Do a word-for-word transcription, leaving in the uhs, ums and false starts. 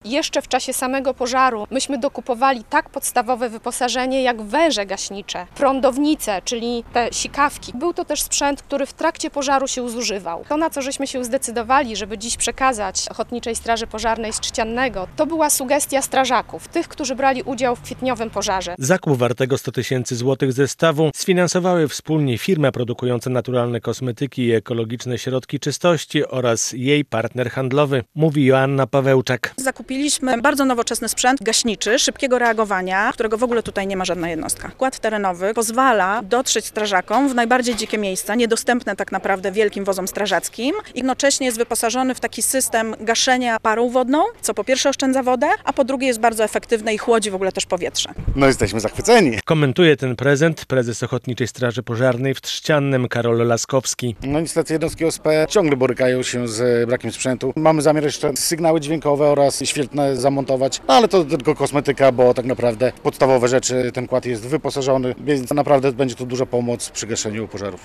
Jeszcze w czasie samego pożaru myśmy dokupowali tak podstawowe wyposażenie jak węże gaśnicze, prądownice, czyli te sikawki. Był to też sprzęt, który w trakcie pożaru się zużywał. To, na co żeśmy się zdecydowali, żeby dziś przekazać Ochotniczej Straży Pożarnej z Trzciannego, to była sugestia strażaków, tych, którzy brali udział w kwietniowym pożarze. Zakup wartego sto tysięcy złotych zestawu sfinansowały wspólnie firma produkująca naturalne kosmetyki i ekologiczne środki czystości oraz jej partner handlowy, mówi Joanna Pawełczak. Zakupiliśmy bardzo nowoczesny sprzęt gaśniczy, szybkiego reagowania, którego w ogóle tutaj nie ma żadna jednostka. Układ terenowy pozwala dotrzeć strażakom w najbardziej dzikie miejsca, niedostępne tak naprawdę wielkim wozom strażackim. Jednocześnie jest wyposażony w taki system gaszenia parą wodną, co po pierwsze oszczędza wodę, a po drugie jest bardzo efektywne i chłodzi w ogóle też powietrze. No jesteśmy zachwyceni. Komentuje ten prezent prezes Ochotniczej Straży Pożarnej w Trzciannem Karol Laskowski. No niestety jednostki O S P ciągle borykają się z brakiem sprzętu. Mamy zamiar jeszcze sygnały dźwiękowe oraz świetlne zamontować, no ale to tylko kosmetyka, bo tak naprawdę podstawowe rzeczy ten kład jest wyposażony, więc naprawdę będzie to duża pomoc przy gaszeniu pożarów.